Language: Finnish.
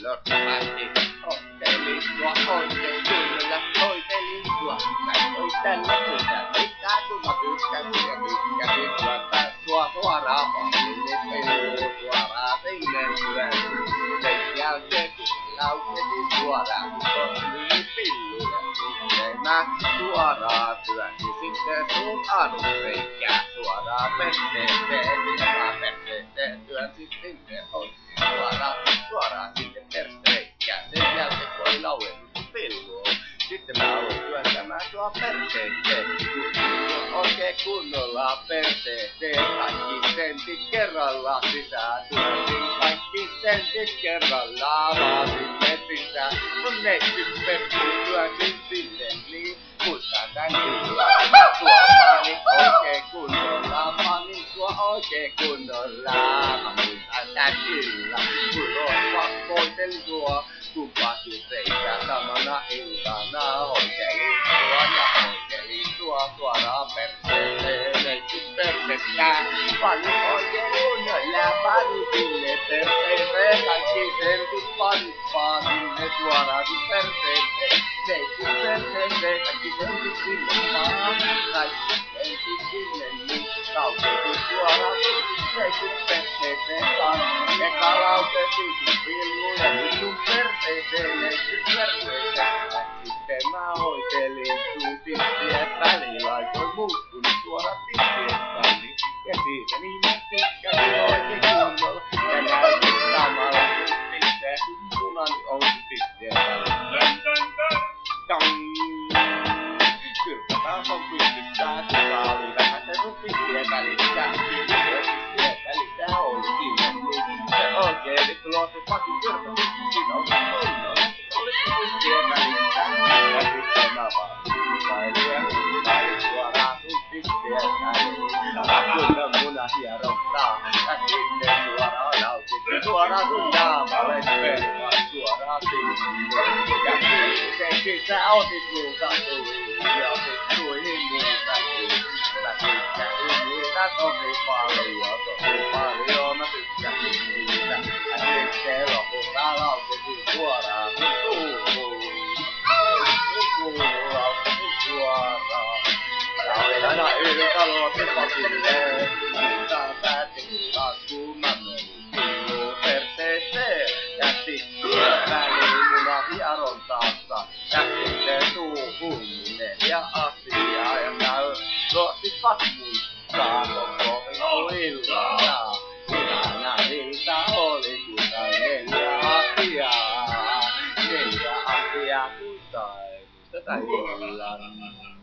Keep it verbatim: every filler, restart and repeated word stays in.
lörtsämästi. Ottelin sua oikein kunnolla, hoitelin sua. Mä oin tällä kyllä, mitä kun mä tykkäsin ja tykkäsin syöttää sua suoraan pallille peluun, suoraan sinne syötin. Sen jälkeen kun lauketin suoraan, kotiin pilluja. Sitten mä suoraan syötin sitten sun anusreikää suoraan perseeseen, suoraan perseeseen syötin sinne oikein. Suoraan, suoraan sinne persereikään. Sen jälkeen kun oli lauennut pilluun, sitten mä aloin syöntämään sua perseeseen. Oikein kunnolla perseeseen, kaikki sentit kerrallaan sisään. Syötin kaikki sentit kerrallaan, vaan sinne sisään. Sun neitsyt persiin syötin sinne, niin muistan tän kyllä. Sua panin oikein kunnolla, panin sua oikein kunnolla. Mä muistan tän kyllä, kun pakkoitelin sua, kun pakin reikää samana iltana. Hoitelin sua ja hoitelin sua suoraan perseeseen, neitsyt persettää. Panin oikein kunnolla, panin sinne perseeseen, kaikki sentit panin vaan sinne suoraan sun perseeseen. Neitsyt perseeseen, kaikki sentit sinne vaan, kaikki sentit sinne niin. Lauketin suoraan neitsyt perseeseen vaan, eka lauketin sun pilluja, nyt sun perseeseen, neitsyt perseeseen. Sitten mä hoitelin sun tissien välillä, laitoin muuttunut suoraan tissien väliin. Ja siitä niin mä tykkäsin oikein kunnolla, ja näytin samalla sun tisseen, kun munani on sun tissien väliin. Kyrpätään on pystyttää, kuka oli vähän se sun tissien välissä. Tissien välissä olikin, niin se oikein vittu luotu pakin kyrpätys, siinä on sun kunnolla. Oliko tissien välissä, ja sitten mä vaan kuvailin ja kuvailin suoraan sun tissien väliin. Kunnon muna hierottaa, ja sitten suoraan nautin, suoraan sun naamalle perkaan, suoraan sinne. Ja sitten sisä otit multa tuihin, ja otit tuihin multa tuihin. Mä tykkäsin niitä tosi paljon, tosi paljon mä tykkäsin niitä. Ja sitten lopulta lauketin suoraan sun suuhun. Sun lauketin suoraan. Ja olin aina yhtä luotin pakille, mutta päätin taas kun mä menin pilluun perseeseen. Ja sitten väliin muna hieron taassa, ja sitten suuhun neljä asiaa. Ja mä luotipas muistaa koko vittu illalla. Hyvänä niitä oli kun sai neljä asiaa. Neljä asiaa kun sai muista illan.